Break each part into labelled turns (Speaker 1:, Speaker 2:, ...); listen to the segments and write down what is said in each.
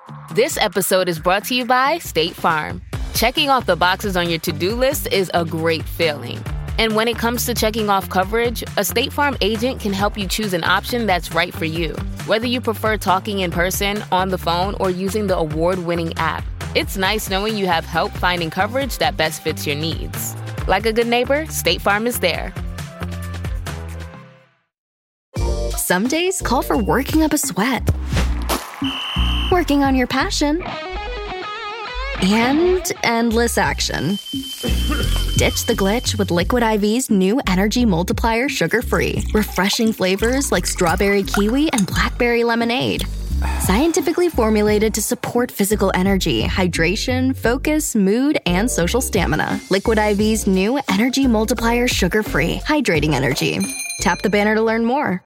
Speaker 1: This episode is brought to you by State Farm. Checking off the boxes on your to-do list is a great feeling. And when it comes to checking off coverage, a State Farm agent can help you choose an option that's right for you. Whether you prefer talking in person, on the phone, or using the award-winning app, it's nice knowing you have help finding coverage that best fits your needs. Like a good neighbor, State Farm is there.
Speaker 2: Some days call for working up a sweat, working on your passion, and endless action. Ditch the glitch with Liquid IV's new Energy Multiplier Sugar-Free. Refreshing flavors like strawberry kiwi and blackberry lemonade. Scientifically formulated to support physical energy, hydration, focus, mood, and social stamina. Liquid IV's new Energy Multiplier Sugar-Free. Hydrating energy. Tap the banner to learn more.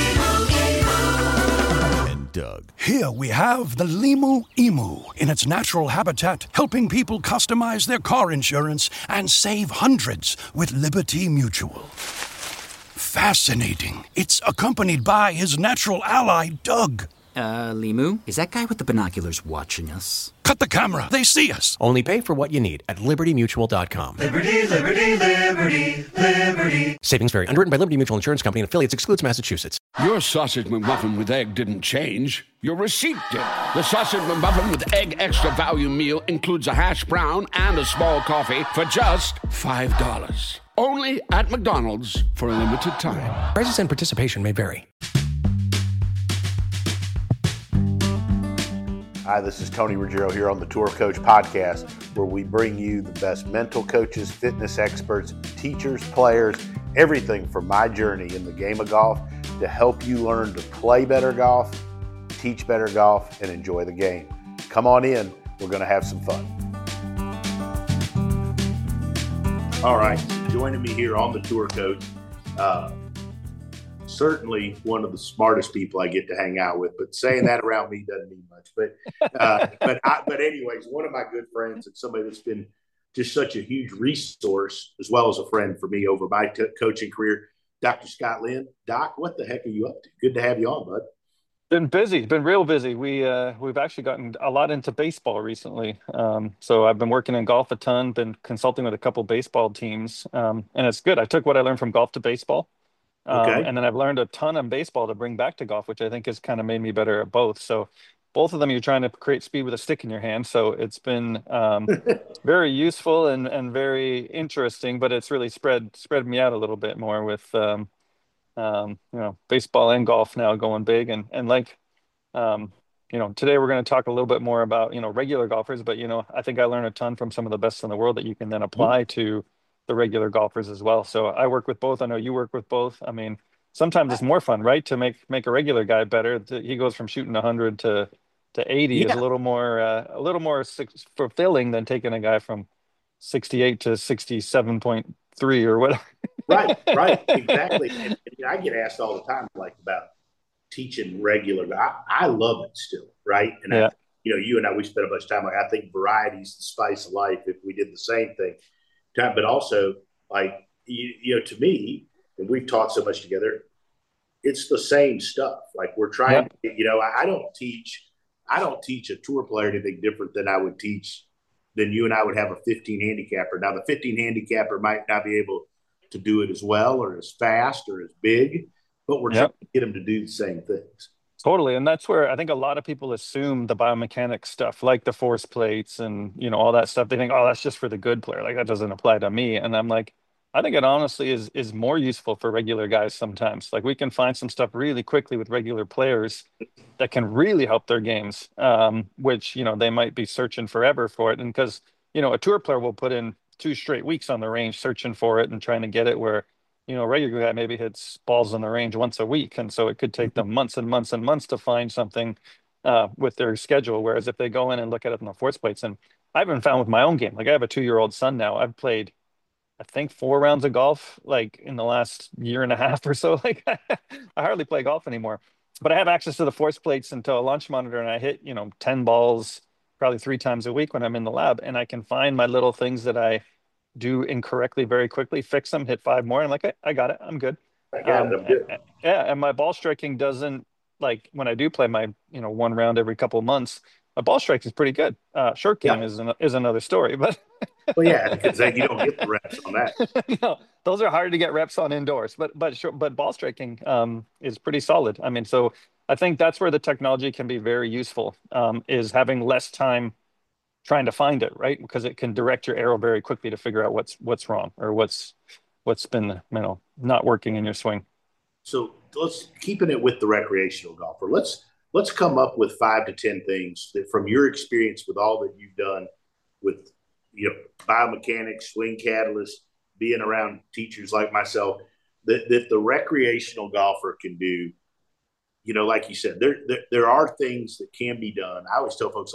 Speaker 3: Doug. Here we have the Limu Emu in its natural habitat, helping people customize their car insurance and save hundreds with Liberty Mutual. Fascinating. It's accompanied by his natural ally, Doug.
Speaker 4: Limu, is that guy with the binoculars watching us?
Speaker 3: Cut the camera. They see us.
Speaker 5: Only pay for what you need at libertymutual.com.
Speaker 6: Liberty, liberty, liberty, liberty.
Speaker 5: Savings vary. Underwritten by Liberty Mutual Insurance Company and affiliates. Excludes Massachusetts.
Speaker 7: Your sausage McMuffin with egg didn't change. Your receipt did. The sausage McMuffin with egg extra value meal includes a hash brown and a small coffee for just $5. Only at McDonald's for a limited time.
Speaker 5: Prices and participation may vary.
Speaker 8: Hi, this is Tony Ruggiero here on the Tour Coach Podcast, where we bring you the best mental coaches, fitness experts, teachers, players, everything from my journey in the game of golf to help you learn to play better golf, teach better golf, and enjoy the game. Come on in. We're going to have some fun. All right. Joining me here on the Tour Coach, certainly one of the smartest people I get to hang out with, but saying that around me doesn't mean much. But anyways, one of my good friends and somebody that's been just such a huge resource as well as a friend for me over my coaching career, Dr. Scott Lynn. Doc, what the heck are you up to? Good to have you on, bud.
Speaker 9: Been busy, been real busy. We've actually gotten a lot into baseball recently. So I've been working in golf a ton, been consulting with a couple baseball teams, and it's good. I took what I learned from golf to baseball. And then I've learned a ton on baseball to bring back to golf, which I think has kind of made me better at both. So both of them, you're trying to create speed with a stick in your hand. So it's been very useful and very interesting, but it's really spread me out a little bit more with, baseball and golf now going big. And today we're going to talk a little bit more about, regular golfers, but, I think I learned a ton from some of the best in the world that you can then apply to the regular golfers as well. So I work with both. I know you work with both. I mean, sometimes it's more fun, right? To make a regular guy better. He goes from shooting 100 to 80 is a little more fulfilling than taking a guy from 68 to 67.3 or whatever.
Speaker 8: Right, exactly. And I get asked all the time, like about teaching regular. I love it still, right? And you and I, we spent a bunch of time. I think variety is the spice of life. If we did the same thing. But also, to me, and we've taught so much together, it's the same stuff. Like we're trying, I don't teach a tour player anything different than I would teach, than you and I would have a 15 handicapper. Now, the 15 handicapper might not be able to do it as well or as fast or as big, but we're trying to get them to do the same things.
Speaker 9: Totally. And that's where I think a lot of people assume the biomechanics stuff, like the force plates and, all that stuff. They think, oh, that's just for the good player. Like that doesn't apply to me. And I'm like, I think it honestly is more useful for regular guys sometimes. Like we can find some stuff really quickly with regular players that can really help their games, which, they might be searching forever for it. And because, a tour player will put in 2 straight weeks on the range searching for it and trying to get it where, a regular guy maybe hits balls on the range once a week. And so it could take them months and months and months to find something with their schedule. Whereas if they go in and look at it on the force plates, and I've even found with my own game, like I have a 2-year-old son now, I've played, I think 4 rounds of golf, like in the last year and a half or so. Like I hardly play golf anymore, but I have access to the force plates and to a launch monitor, and I hit, 10 balls probably 3 times a week when I'm in the lab, and I can find my little things that I do incorrectly very quickly, fix them, hit 5 more. And I'm like, hey, I got it. I'm good.
Speaker 8: I'm good.
Speaker 9: And my ball striking doesn't, like when I do play my, 1 round every couple of months, A ball strike is pretty good. Short game is another story, but
Speaker 8: well, yeah, because you don't get the reps on that.
Speaker 9: no, those are hard to get reps on indoors. But ball striking is pretty solid. I mean, so I think that's where the technology can be very useful. Is having less time trying to find it, right? Because it can direct your arrow very quickly to figure out what's wrong or what's been not working in your swing.
Speaker 8: So let's keeping it with the recreational golfer. Let's come up with 5 to 10 things that, from your experience with all that you've done with biomechanics, swing catalyst, being around teachers like myself, that the recreational golfer can do. Like you said, there are things that can be done. I always tell folks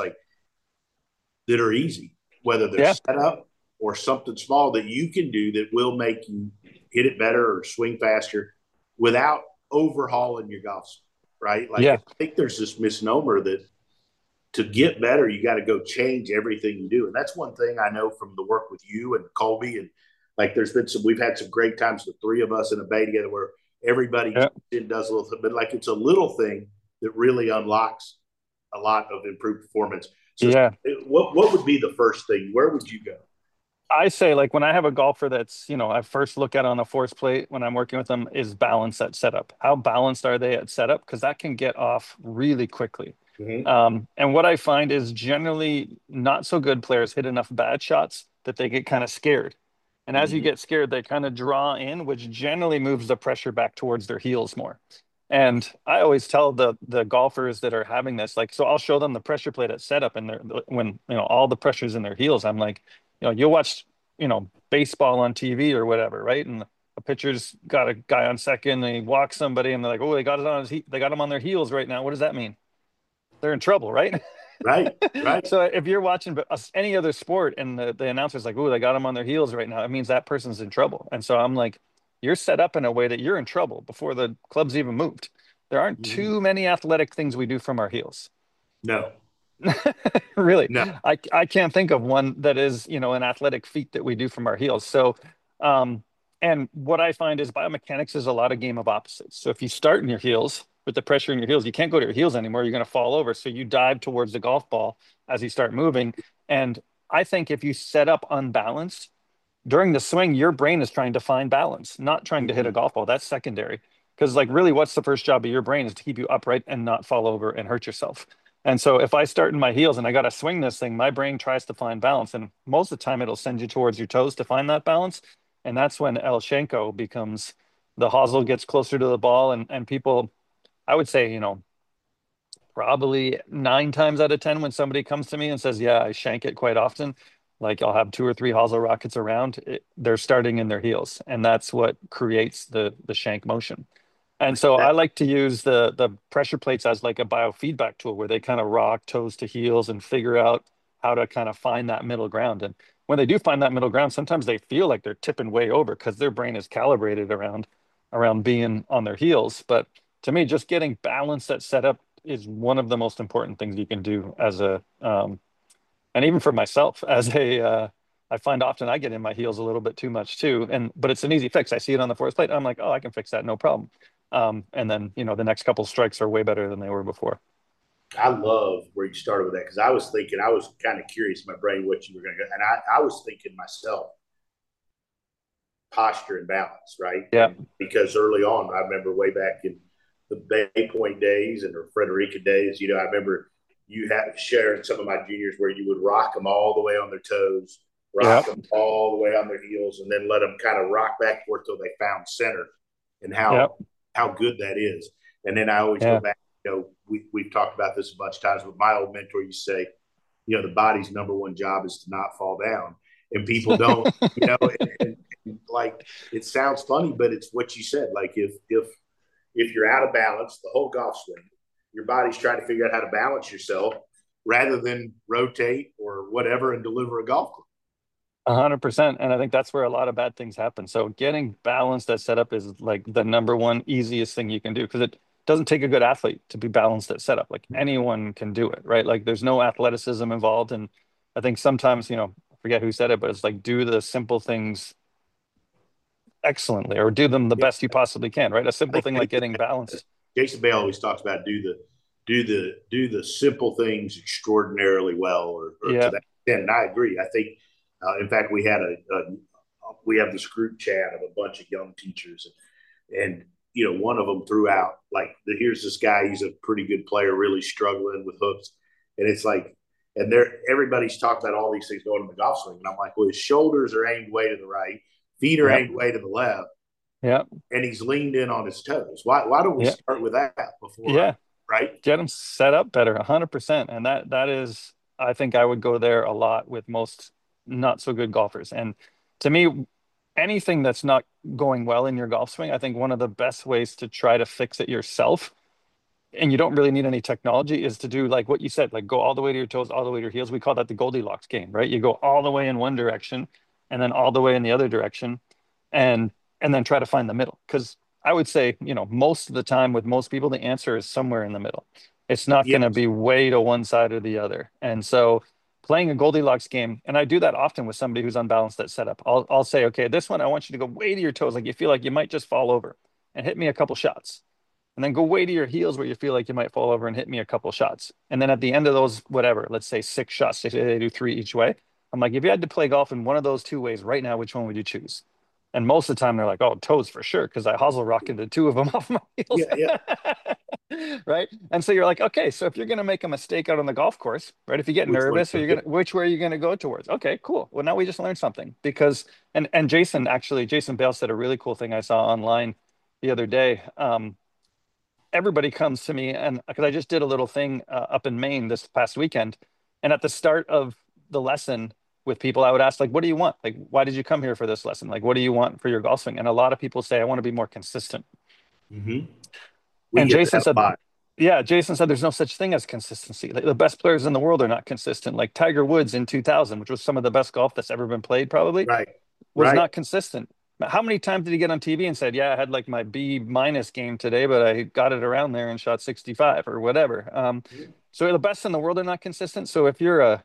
Speaker 8: that are easy, whether they're set up or something small that you can do that will make you hit it better or swing faster without overhauling your golf swing, right? I think there's this misnomer that to get better, you got to go change everything you do. And that's one thing I know from the work with you and Colby. And we've had some great times, the three of us in a bay together where everybody does a little, but it's a little thing that really unlocks a lot of improved performance. So what would be the first thing? Where would you go?
Speaker 9: I say, when I have a golfer that's, I first look at on a force plate when I'm working with them is balance at setup. How balanced are they at setup? Because that can get off really quickly. Mm-hmm. And what I find is generally not so good players hit enough bad shots that they get kind of scared. And as you get scared, they kind of draw in, which generally moves the pressure back towards their heels more. And I always tell the golfers that are having this, so I'll show them the pressure plate at setup, and when all the pressure's in their heels, I'm like, you'll watch, baseball on TV or whatever, right? And a pitcher's got a guy on second, and he walks somebody, and they're like, oh, they got him on their heels right now. What does that mean? They're in trouble, right?
Speaker 8: Right.
Speaker 9: So if you're watching any other sport and the announcer's like, oh, they got them on their heels right now, it means that person's in trouble. And so I'm like, you're set up in a way that you're in trouble before the club's even moved. There aren't too many athletic things we do from our heels.
Speaker 8: No.
Speaker 9: Really?
Speaker 8: No.
Speaker 9: I can't think of one that is, an athletic feat that we do from our heels. So, and what I find is biomechanics is a lot of game of opposites. So if you start in your heels with the pressure in your heels, you can't go to your heels anymore. You're going to fall over. So you dive towards the golf ball as you start moving. And I think if you set up unbalanced during the swing, your brain is trying to find balance, not trying to hit a golf ball. That's secondary. Because really, what's the first job of your brain is to keep you upright and not fall over and hurt yourself. And so if I start in my heels and I got to swing this thing, my brain tries to find balance. And most of the time it'll send you towards your toes to find that balance. And that's when El Shenko becomes the hosel gets closer to the ball. And people, I would say, probably 9 times out of 10, when somebody comes to me and says, yeah, I shank it quite often, I'll have 2 or 3 hosel rockets around, they're starting in their heels. And that's what creates the shank motion. And so I like to use the pressure plates as like a biofeedback tool where they kind of rock toes to heels and figure out how to kind of find that middle ground. And when they do find that middle ground, sometimes they feel like they're tipping way over because their brain is calibrated around being on their heels. But to me, just getting balanced at setup is one of the most important things you can do as a, and even for myself as a, I find often I get in my heels a little bit too much too. But it's an easy fix. I see it on the force plate. I'm like, oh, I can fix that. No problem. And then, the next couple strikes are way better than they were before.
Speaker 8: I love where you started with that, because I was kind of curious in my brain what you were going to go. And I was thinking myself, posture and balance, right?
Speaker 9: Yeah.
Speaker 8: Because early on, I remember way back in the Bay Point days and the Frederica days, I remember you had shared some of my juniors where you would rock them all the way on their toes, rock them all the way on their heels, and then let them kind of rock back and forth till they found center, and how good that is. And then I always go back, we've talked about this a bunch of times, but my old mentor used to say, the body's number one job is to not fall down. And people don't, and it sounds funny, but it's what you said. If you're out of balance, the whole golf swing, your body's trying to figure out how to balance yourself rather than rotate or whatever and deliver a golf club.
Speaker 9: 100%. And I think that's where a lot of bad things happen. So getting balanced at setup is the number one easiest thing you can do, because it doesn't take a good athlete to be balanced at setup. Anyone can do it, right? There's no athleticism involved. And I think sometimes, I forget who said it, but it's do the simple things excellently, or do them the best you possibly can, right? A simple thing like getting balanced.
Speaker 8: Jason Bale always talks about do do the simple things extraordinarily well, or to that extent. And I agree. I think, in fact, we have this group chat of a bunch of young teachers, and one of them threw out like, here's this guy, he's a pretty good player, really struggling with hooks, and it's like, and everybody's talking about all these things going in the golf swing, and I'm like, well, his shoulders are aimed way to the right, feet are aimed way to the left, and he's leaned in on his toes. Why don't we start with that before? Right?
Speaker 9: Get them set up better, 100%. And that is, I think I would go there a lot with most not so good golfers. And to me, anything that's not going well in your golf swing, I think one of the best ways to try to fix it yourself, and you don't really need any technology, is to do like what you said, like go all the way to your toes, all the way to your heels. We call that the Goldilocks game, right? You go all the way in one direction and then all the way in the other direction, and then try to find the middle. Because I would say, most of the time with most people, the answer is somewhere in the middle. It's not going to be way to one side or the other. And so playing a Goldilocks game, and I do that often with somebody who's unbalanced at setup. I'll say, okay, this one, I want you to go way to your toes. Like you feel like you might just fall over, and hit me a couple shots. And then go way to your heels where you feel like you might fall over and hit me a couple shots. And then at the end of those, whatever, let's say 6 shots, they do 3 each way. I'm like, if you had to play golf in one of those 2 ways right now, which one would you choose? And most of the time they're like, oh, toes for sure, because I hosel rocketed 2 of them off my heels. Right? And so you're like, okay, so if you're going to make a mistake out on the golf course, right? If you get nervous, which way are you going to go towards? Okay, cool. Well, now we just learned something. Because, and Jason Bale said a really cool thing I saw online the other day. Everybody comes to me, and because I just did a little thing up in Maine this past weekend, and at the start of the lesson with people, I would ask, like, what do you want? Like, why did you come here for this lesson? Like, what do you want for your golf swing? And a lot of people say, I want to be more consistent.
Speaker 8: Mm-hmm.
Speaker 9: And Jason said, there's no such thing as consistency. Like, the best players in the world are not consistent. Like Tiger Woods in 2000, which was some of the best golf that's ever been played, probably, was not consistent. How many times did he get on TV and said, yeah, I had like my B- game today, but I got it around there and shot 65 or whatever. So the best in the world are not consistent. So if you're a,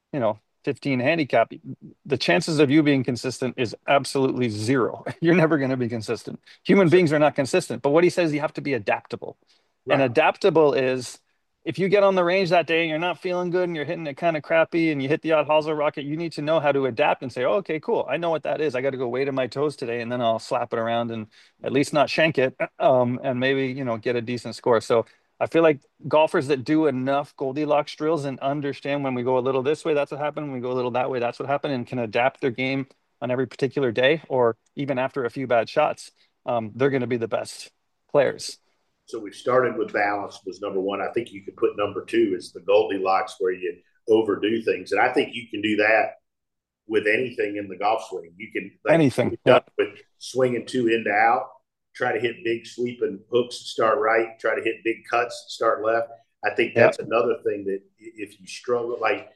Speaker 9: 15 handicap, the chances of you being consistent is absolutely 0. You're never going to be consistent. Human beings are not consistent. But what he says, you have to be adaptable. Right. And adaptable is, if you get on the range that day and you're not feeling good and you're hitting it kind of crappy and you hit the odd hosel rocket, you need to know how to adapt and say, oh, okay, cool. I know what that is. I got to go way to my toes today, and then I'll slap it around and at least not shank it, and maybe, get a decent score. So I feel like golfers that do enough Goldilocks drills and understand when we go a little this way, that's what happened. When we go a little that way, that's what happened, and can adapt their game on every particular day, or even after a few bad shots, they're going to be the best players.
Speaker 8: So we started with balance was number 1. I think you could put number 2 is the Goldilocks, where you overdo things. And I think you can do that with anything in the golf swing. You can
Speaker 9: anything
Speaker 8: with swinging 2 in to out, try to hit big sweeping hooks to start right, try to hit big cuts to start left. I think that's another thing that if you struggle, like,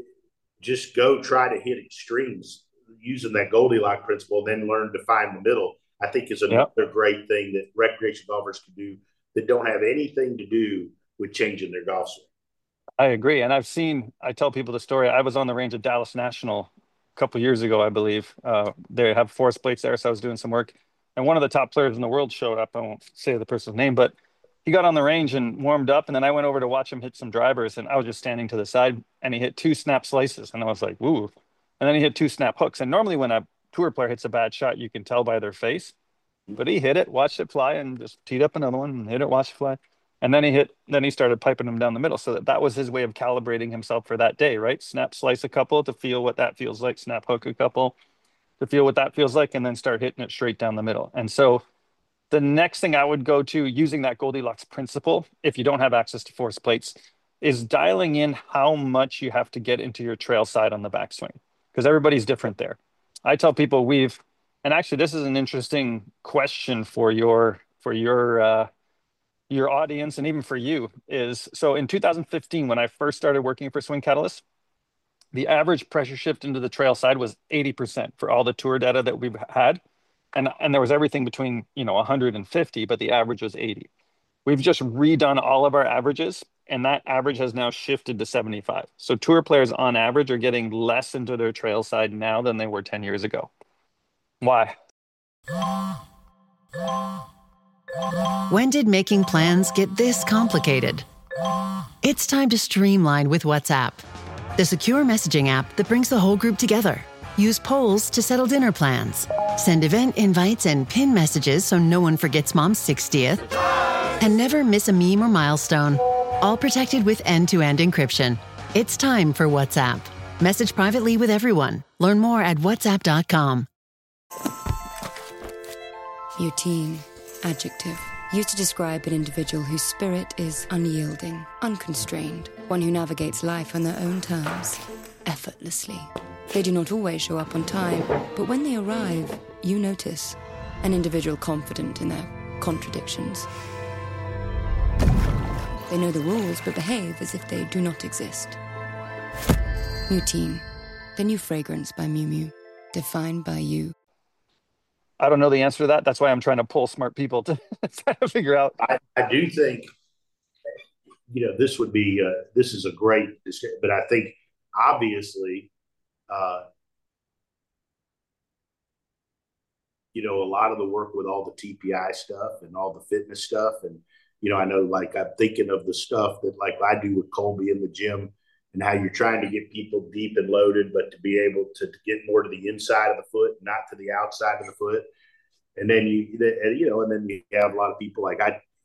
Speaker 8: just go try to hit extremes using that Goldilocks principle, then learn to find the middle, I think is another great thing that recreational golfers can do that don't have anything to do with changing their golf swing.
Speaker 9: I agree. And I tell people the story. I was on the range at Dallas National a couple of years ago, I believe. They have forest plates there, so I was doing some work. And one of the top players in the world showed up. I won't say the person's name, but he got on the range and warmed up. And then I went over to watch him hit some drivers, and I was just standing to the side, and he hit 2 snap slices. And I was like, woo. And then he hit 2 snap hooks. And normally when a tour player hits a bad shot, you can tell by their face. But he hit it, watched it fly, and just teed up another one and hit it, watched it fly. And then he started piping them down the middle. So that was his way of calibrating himself for that day, right? Snap slice a couple to feel what that feels like, snap hook a couple to feel what that feels like, and then start hitting it straight down the middle. And so the next thing I would go to, using that Goldilocks principle, if you don't have access to force plates, is dialing in how much you have to get into your trail side on the backswing, because everybody's different there. I tell people and actually this is an interesting question for your audience, and even for you, is, so in 2015, when I first started working for Swing Catalyst, the average pressure shift into the trail side was 80% for all the tour data that we've had. And there was everything between, 150, but the average was 80. We've just redone all of our averages, and that average has now shifted to 75. So tour players on average are getting less into their trail side now than they were 10 years ago. Why?
Speaker 10: When did making plans get this complicated? It's time to streamline with WhatsApp, the secure messaging app that brings the whole group together. Use polls to settle dinner plans. Send event invites and pin messages so no one forgets Mom's 60th. And never miss a meme or milestone. All protected with end-to-end encryption. It's time for WhatsApp. Message privately with everyone. Learn more at whatsapp.com.
Speaker 11: Routine, adjective. Used to describe an individual whose spirit is unyielding, unconstrained, one who navigates life on their own terms, effortlessly. They do not always show up on time, but when they arrive, you notice. An individual confident in their contradictions. They know the rules, but behave as if they do not exist. Routine, the new fragrance by Miu Miu, defined by you.
Speaker 9: I don't know the answer to that. That's why I'm trying to pull smart people to try to figure out.
Speaker 8: I do think, this would be, this is a great discussion, but I think obviously, a lot of the work with all the TPI stuff and all the fitness stuff. And, I know like I'm thinking of the stuff that like I do with Colby in the gym and how you're trying to get people deep and loaded, but to be able to get more to the inside of the foot, not to the outside of the foot. And then and then you have a lot of people like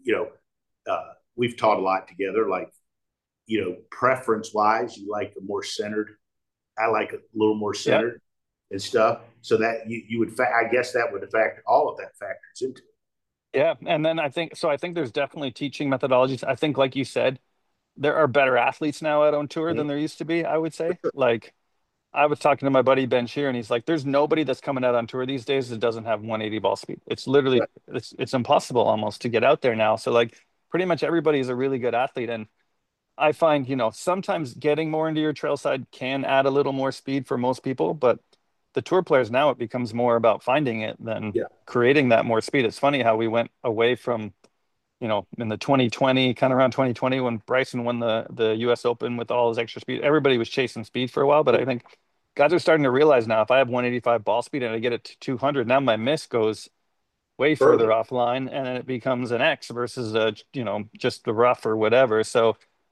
Speaker 8: we've taught a lot together, like, preference wise, you like a more centered. I like a little more centered and stuff. So that you would, I guess that would affect all of that factors into it.
Speaker 9: Yeah. And then I think there's definitely teaching methodologies. I think, like you said, there are better athletes now out on tour than there used to be, I would say. Like, I was talking to my buddy Ben Shear, and he's like, there's nobody that's coming out on tour these days that doesn't have 180 ball speed. It's literally, it's impossible almost to get out there now. So like pretty much everybody is a really good athlete. And I find, sometimes getting more into your trail side can add a little more speed for most people, but the tour players now, it becomes more about finding it than creating that more speed. It's funny how we went away from, in the 2020, kind of around 2020, when Bryson won the US Open with all his extra speed, everybody was chasing speed for a while. But I think guys are starting to realize now, if I have 185 ball speed and I get it to 200, now my miss goes way further offline, and then it becomes an X versus just the rough or whatever. So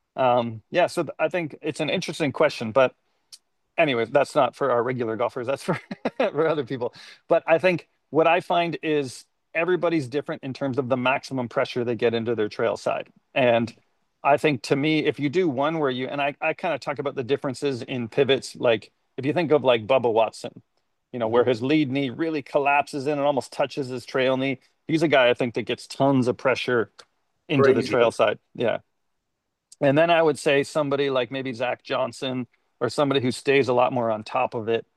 Speaker 9: so I think it's an interesting question, but anyways, that's not for our regular golfers. That's for for other people. But I think what I find is everybody's different in terms of the maximum pressure they get into their trail side. And I think, to me, if you do one where you, and I kind of talk about the differences in pivots, like if you think of like Bubba Watson, where his lead knee really collapses in and almost touches his trail knee. He's a guy I think that gets tons of pressure into the trail side. Yeah. And then I would say somebody like maybe Zach Johnson, or somebody who stays a lot more on top of it.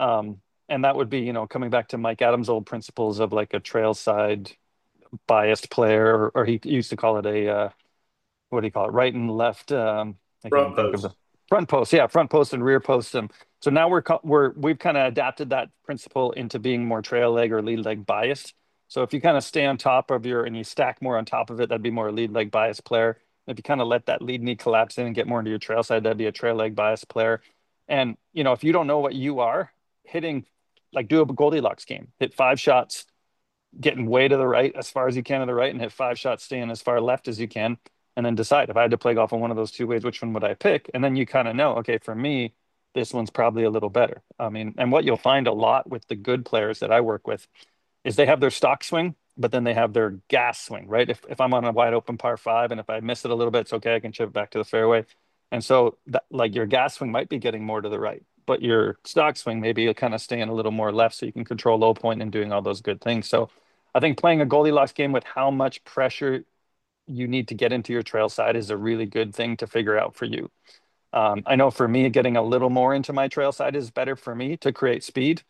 Speaker 9: And that would be, coming back to Mike Adams' old principles of like a trail side biased player, or he used to call it a, what do you call it? Right and left.
Speaker 8: Front post.
Speaker 9: Front post. Yeah. Front post and rear post. So now we've kind of adapted that principle into being more trail leg or lead leg biased. So if you kind of stay on top of and you stack more on top of it, that'd be more a lead leg biased player. If you kind of let that lead knee collapse in and get more into your trail side, that'd be a trail leg biased player. And, if you don't know what you are, hitting, like do a Goldilocks game, hit 5 shots, getting way to the right as far as you can to the right, and hit 5 shots staying as far left as you can. And then decide, if I had to play golf in one of those two ways, which one would I pick? And then you kind of know, okay, for me, this one's probably a little better. I mean, and what you'll find a lot with the good players that I work with is they have their stock swing, but then they have their gas swing, right? If I'm on a wide open par 5 and if I miss it a little bit, it's okay. I can chip it back to the fairway. And so that, like, your gas swing might be getting more to the right, but your stock swing, maybe you'll kind of stay in a little more left so you can control low point and doing all those good things. So I think playing a Goldilocks game with how much pressure you need to get into your trail side is a really good thing to figure out for you. I know for me, getting a little more into my trail side is better for me to create speed.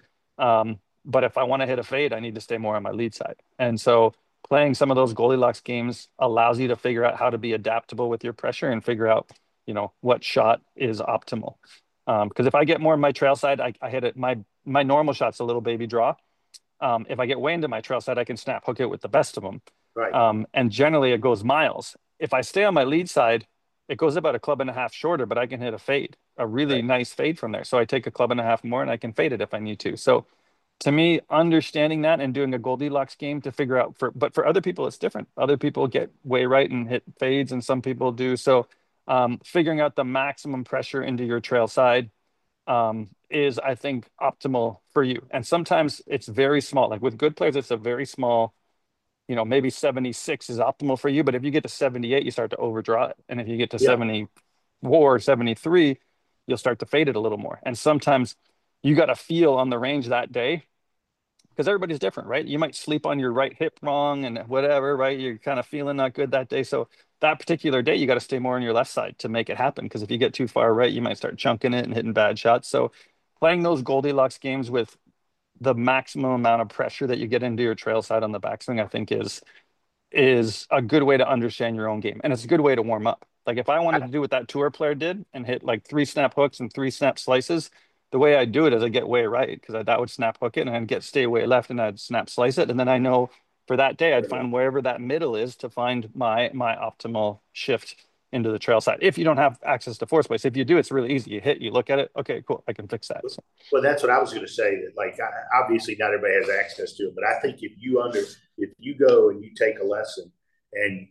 Speaker 9: But if I want to hit a fade, I need to stay more on my lead side. And so playing some of those Goldilocks games allows you to figure out how to be adaptable with your pressure and figure out, what shot is optimal. Because if I get more on my trail side, I hit it. My normal shot's a little baby draw. If I get way into my trail side, I can snap hook it with the best of them.
Speaker 8: Right.
Speaker 9: And generally it goes miles. If I stay on my lead side, it goes about a club and a half shorter, but I can hit a fade, a really nice fade from there. So I take a club and a half more and I can fade it if I need to. So To me, understanding that and doing a Goldilocks game to figure out but for other people, it's different. Other people get way right and hit fades, and some people do. So figuring out the maximum pressure into your trail side is, I think, optimal for you. And sometimes it's very small. Like with good players, it's a very small, maybe 76 is optimal for you. But if you get to 78, you start to overdraw it. And if you get to 74, 73, you'll start to fade it a little more. And sometimes you got to feel on the range that day, because everybody's different, right? You might sleep on your right hip wrong and whatever, right? You're kind of feeling not good that day. So that particular day, you got to stay more on your left side to make it happen. Because if you get too far right, you might start chunking it and hitting bad shots. So playing those Goldilocks games with the maximum amount of pressure that you get into your trail side on the backswing, I think is a good way to understand your own game. And it's a good way to warm up. Like if I wanted to do what that tour player did and hit like 3 snap hooks and 3 snap slices, the way I do it is I get way right, because that would snap hook it, and I'd stay way left and I'd snap slice it. And then I know for that day, I'd find wherever that middle is to find my optimal shift into the trail side. If you don't have access to force plates, if you do, it's really easy. You hit, you look at it. Okay, cool. I can fix that. So.
Speaker 8: Well, that's what I was going to say. That like, obviously not everybody has access to it, but I think if you go and you take a lesson and,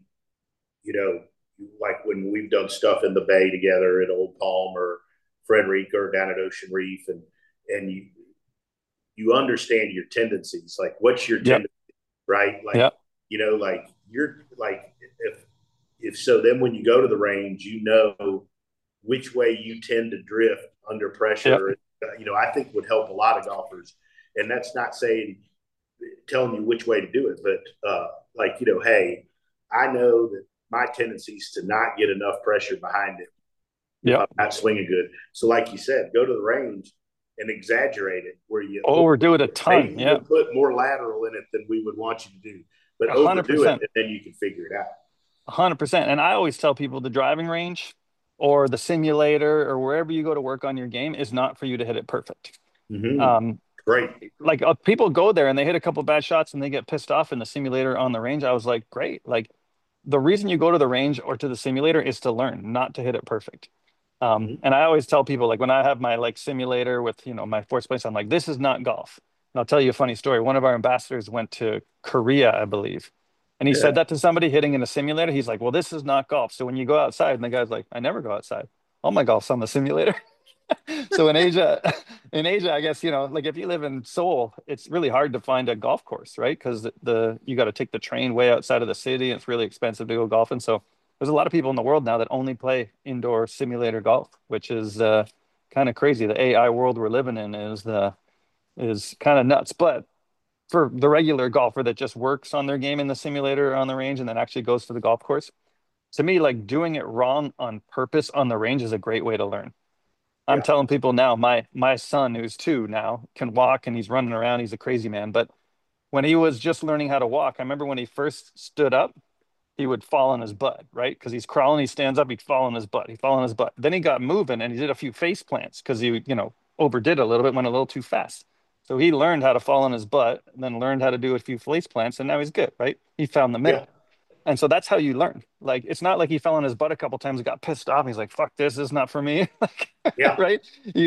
Speaker 8: like when we've done stuff in the Bay together at Old Palm or Frederica or down at Ocean Reef, and you understand your tendencies, like what's your tendency, right? Like, like you're like, if so, then when you go to the range, which way you tend to drift under pressure, I think would help a lot of golfers. And that's not telling you which way to do it, but hey, I know that my tendency is to not get enough pressure behind it. I'm not swinging good. So like you said, go to the range and exaggerate it where you
Speaker 9: overdo it a ton.
Speaker 8: Put more lateral in it than we would want you to do, but 100%. Overdo it, and then you can figure it out.
Speaker 9: 100%. And I always tell people the driving range or the simulator or wherever you go to work on your game is not for you to hit it perfect.
Speaker 8: Mm-hmm. Great.
Speaker 9: Like people go there and they hit a couple bad shots and they get pissed off in the simulator on the range. I was like, great. Like the reason you go to the range or to the simulator is to learn, not to hit it perfect. And I always tell people, like when I have my like simulator with, my force plates, I'm like, this is not golf. And I'll tell you a funny story. One of our ambassadors went to Korea, I believe. And he said that to somebody hitting in a simulator. He's like, well, this is not golf. So when you go outside, and the guy's like, I never go outside. All my golf's on the simulator. So in Asia, I guess, like if you live in Seoul, it's really hard to find a golf course, right? Because you got to take the train way outside of the city. And it's really expensive to go golfing. So there's a lot of people in the world now that only play indoor simulator golf, which is kind of crazy. The AI world we're living in is kind of nuts. But for the regular golfer that just works on their game in the simulator on the range and then actually goes to the golf course, to me, like doing it wrong on purpose on the range is a great way to learn. I'm telling people now, my son, who's 2 now, can walk and he's running around. He's a crazy man. But when he was just learning how to walk, I remember when he first stood up, he would fall on his butt, right? Because he's crawling, he stands up, he'd fall on his butt. He'd fall on his butt. Then he got moving and he did a few face plants because he, overdid a little bit, went a little too fast. So he learned how to fall on his butt and then learned how to do a few face plants, and now he's good, right? He found the middle. And so that's how you learn. Like, it's not like he fell on his butt a couple times and got pissed off. He's like, fuck this is not for me. Right?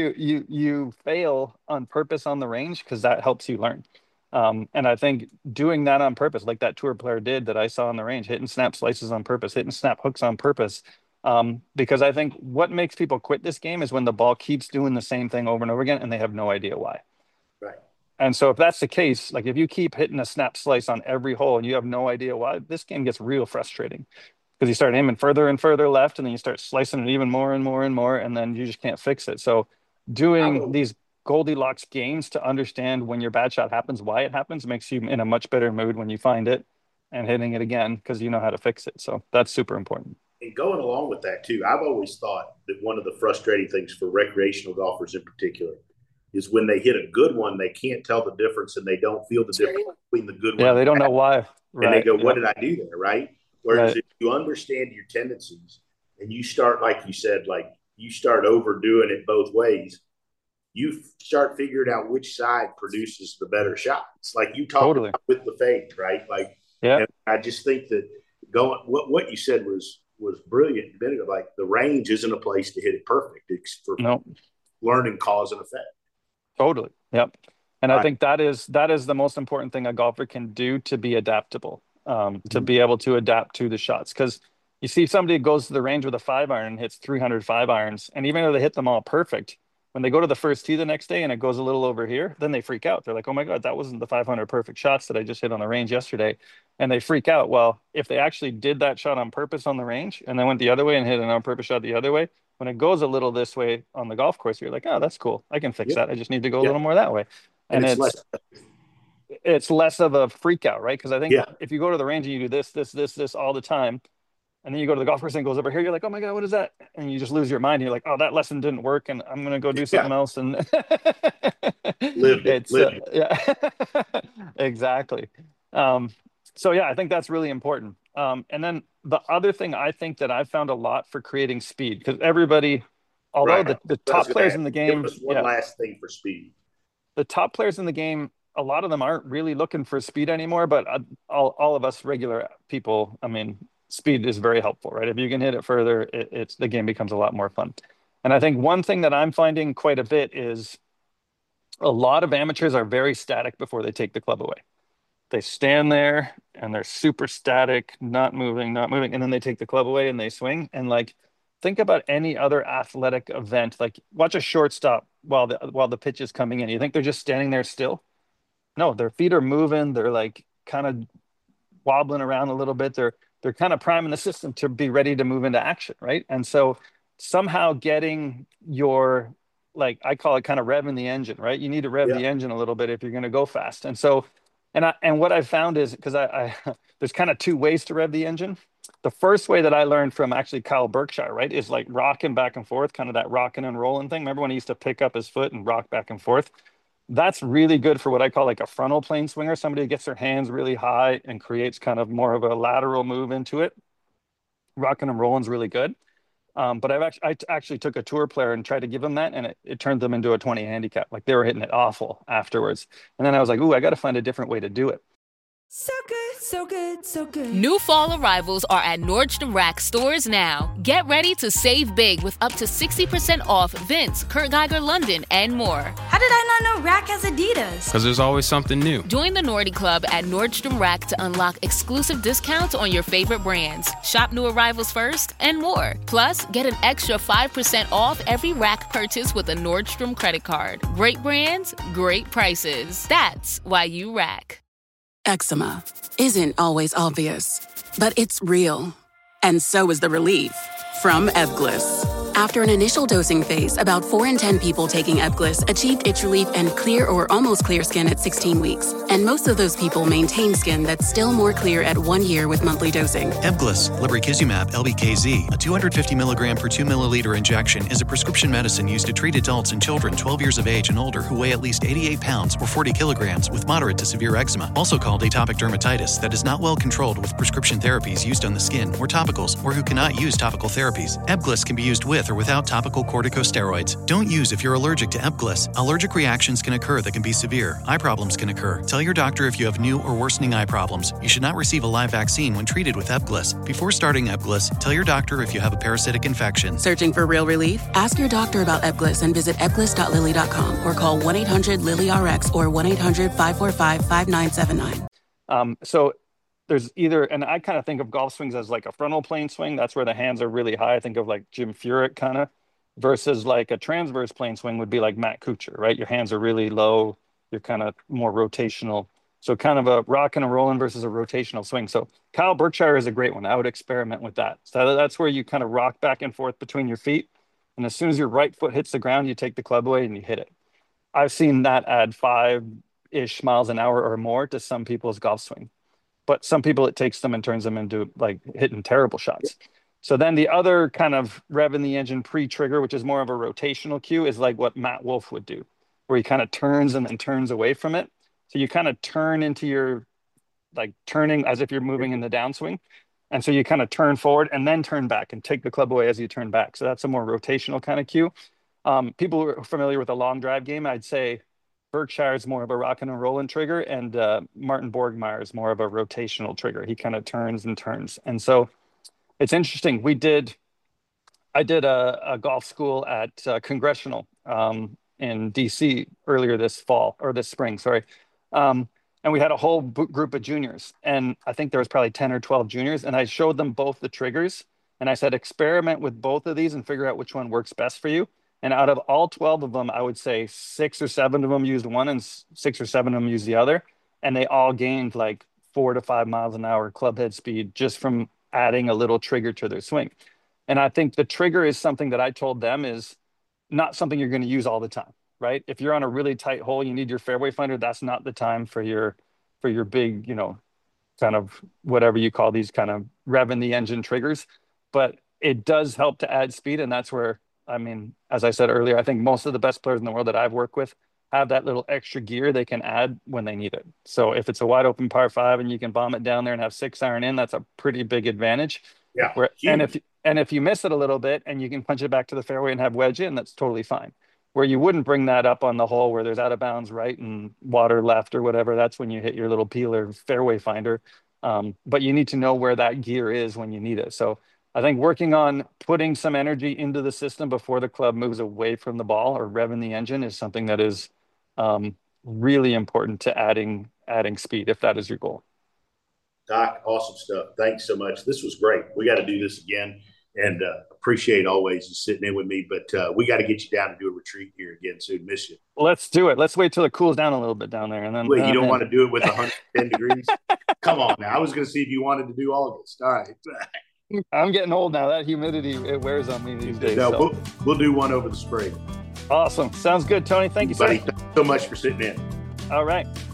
Speaker 9: You fail on purpose on the range because that helps you learn. And I think doing that on purpose, like that tour player did that I saw on the range, hitting snap slices on purpose, hitting snap hooks on purpose. Because I think what makes people quit this game is when the ball keeps doing the same thing over and over again and they have no idea why.
Speaker 8: Right.
Speaker 9: And so if that's the case, like if you keep hitting a snap slice on every hole and you have no idea why, this game gets real frustrating because you start aiming further and further left and then you start slicing it even more and more and more, and then you just can't fix it. So doing these Goldilocks games to understand when your bad shot happens, why it happens, makes you in a much better mood when you find it and hitting it again because you know how to fix it. So that's super important.
Speaker 8: And going along with that too, I've always thought that one of the frustrating things for recreational golfers in particular is when they hit a good one, they can't tell the difference and they don't feel the difference between the good one.
Speaker 9: Yeah, they don't know why.
Speaker 8: Right. And they go, what did I do there, right? Whereas if you understand your tendencies and you start, like you said, like you start overdoing it both ways, you start figuring out which side produces the better shots. Like you talked about with the fade, right? Like, and I just think that what you said was brilliant. Like the range isn't a place to hit it perfect. It's for learning cause and effect.
Speaker 9: Totally. Yep. And I think that is the most important thing a golfer can do to be adaptable, to be able to adapt to the shots. Because you see somebody goes to the range with a 5-iron and hits 300 5-irons, and even though they hit them all perfect, when they go to the first tee the next day and it goes a little over here, then they freak out. They're like, oh my God, that wasn't the 500 perfect shots that I just hit on the range yesterday. And they freak out. Well, if they actually did that shot on purpose on the range and then went the other way and hit an on purpose shot the other way, when it goes a little this way on the golf course, you're like, oh, that's cool. I can fix that. I just need to go a little more that way. And it's less of a freak out, right? Because I think if you go to the range and you do this all the time, and then you go to the golf course and it goes over here, you're like, oh my God, what is that? And you just lose your mind. You're like, oh, that lesson didn't work, and I'm going to go do something else. And
Speaker 8: live it.
Speaker 9: Yeah, exactly. So yeah, I think that's really important. And then the other thing I think that I've found a lot for creating speed, because everybody, although the top players in the game,
Speaker 8: one last thing for speed.
Speaker 9: The top players in the game, a lot of them aren't really looking for speed anymore, but all of us regular people, I mean, speed is very helpful, right? If you can hit it further, the game becomes a lot more fun. And I think one thing that I'm finding quite a bit is a lot of amateurs are very static before they take the club away. They stand there and they're super static, not moving, and then they take the club away and they swing. And like, think about any other athletic event. Like, watch a shortstop while the pitch is coming in. You think they're just standing there still? No, their feet are moving. They're like kind of wobbling around a little bit. They're kind of priming the system to be ready to move into action, right? And so somehow getting your, like, I call it kind of revving the engine, right? You need to rev the engine a little bit if you're going to go fast. And so, and what I've found is, because I there's kind of two ways to rev the engine. The first way that I learned from actually Kyle Berkshire, right, is like rocking back and forth, kind of that rocking and rolling thing. Remember when he used to pick up his foot and rock back and forth? That's really good for what I call like a frontal plane swinger. Somebody gets their hands really high and creates kind of more of a lateral move into it. Rocking and rolling is really good. But I actually took a tour player and tried to give them that, and it turned them into a 20 handicap. Like, they were hitting it awful afterwards. And then I was like, ooh, I got to find a different way to do it.
Speaker 12: So good, so good, so good.
Speaker 1: New fall arrivals are at Nordstrom Rack stores now. Get ready to save big with up to 60% off Vince, Kurt Geiger London, and more.
Speaker 12: How did I not know Rack has Adidas?
Speaker 13: Because there's always something new.
Speaker 1: Join the Nordy Club at Nordstrom Rack to unlock exclusive discounts on your favorite brands. Shop new arrivals first and more. Plus, get an extra 5% off every Rack purchase with a Nordstrom credit card. Great brands, great prices. That's why you Rack.
Speaker 14: Eczema isn't always obvious, but it's real. And so is the relief from Ebglyss. After an initial dosing phase, about 4 in 10 people taking Ebglyss achieved itch relief and clear or almost clear skin at 16 weeks. And most of those people maintain skin that's still more clear at 1 year with monthly dosing.
Speaker 15: Ebglyss, lebrikizumab LBKZ, a 250 milligram per 2 milliliter injection, is a prescription medicine used to treat adults and children 12 years of age and older who weigh at least 88 pounds or 40 kilograms with moderate to severe eczema, also called atopic dermatitis, that is not well controlled with prescription therapies used on the skin or topicals, or who cannot use topical therapies. Ebglyss can be used with or without topical corticosteroids. Don't use if you're allergic to Ebglyss. Allergic reactions can occur that can be severe. Eye problems can occur. Tell your doctor if you have new or worsening eye problems. You should not receive a live vaccine when treated with Ebglyss. Before starting Ebglyss, tell your doctor if you have a parasitic infection.
Speaker 14: Searching for real relief? Ask your doctor about Ebglyss and visit ebglyss.lilly.com or call 1-800-LILY-RX or 1-800-545-5979.
Speaker 9: So there's either, and I kind of think of golf swings as like a frontal plane swing. That's where the hands are really high. I think of like Jim Furyk kind of, versus like a transverse plane swing would be like Matt Kuchar, right? Your hands are really low. You're kind of more rotational. So kind of a rocking and rolling versus a rotational swing. So Kyle Berkshire is a great one. I would experiment with that. So that's where you kind of rock back and forth between your feet. And as soon as your right foot hits the ground, you take the club away and you hit it. I've seen that add 5-ish miles an hour or more to some people's golf swing. But some people, it takes them and turns them into like hitting terrible shots. So then the other kind of revving the engine pre-trigger, which is more of a rotational cue, is like what Matt Wolff would do, where he kind of turns and then turns away from it. So you kind of turn into your, like turning as if you're moving in the downswing. And so you kind of turn forward and then turn back and take the club away as you turn back. So that's a more rotational kind of cue. People who are familiar with a long drive game, I'd say Berkshire is more of a rocking and rolling trigger, and Martin Borgmeyer is more of a rotational trigger. He kind of turns and turns. And so it's interesting. I did a golf school at Congressional in DC earlier this spring, sorry. And we had a whole group of juniors, and I think there was probably 10 or 12 juniors, and I showed them both the triggers, and I said, experiment with both of these and figure out which one works best for you. And out of all 12 of them, I would say 6 or 7 of them used one and 6 or 7 of them used the other. And they all gained like 4 to 5 miles an hour club head speed just from adding a little trigger to their swing. And I think the trigger is something that I told them is not something you're going to use all the time, right? If you're on a really tight hole, you need your fairway finder. That's not the time for your big, kind of whatever you call these kind of revving the engine triggers. But it does help to add speed. And that's where, as I said earlier, I think most of the best players in the world that I've worked with have that little extra gear they can add when they need it. So if it's a wide open par 5 and you can bomb it down there and have 6 iron in, that's a pretty big advantage.
Speaker 8: Yeah.
Speaker 9: And if you miss it a little bit and you can punch it back to the fairway and have wedge in, that's totally fine. Where you wouldn't bring that up on the hole where there's out of bounds right and water left or whatever, that's when you hit your little peeler fairway finder. But you need to know where that gear is when you need it. So I think working on putting some energy into the system before the club moves away from the ball or revving the engine is something that is really important to adding speed, if that is your goal.
Speaker 8: Doc, awesome stuff. Thanks so much. This was great. We got to do this again, and appreciate always you sitting in with me, but we got to get you down to do a retreat here again soon. Miss you.
Speaker 9: Let's do it. Let's wait till it cools down a little bit down there. And then
Speaker 8: wait, you don't want to do it with 110 degrees? Come on now. I was going to see if you wanted to do August. All right.
Speaker 9: I'm getting old now. That humidity, it wears on me these days.
Speaker 8: No, so. we'll do one over the spring.
Speaker 9: Awesome. Sounds good, Tony. Thank you,
Speaker 8: buddy.
Speaker 9: Sir.
Speaker 8: Thanks so much for sitting in.
Speaker 9: All right.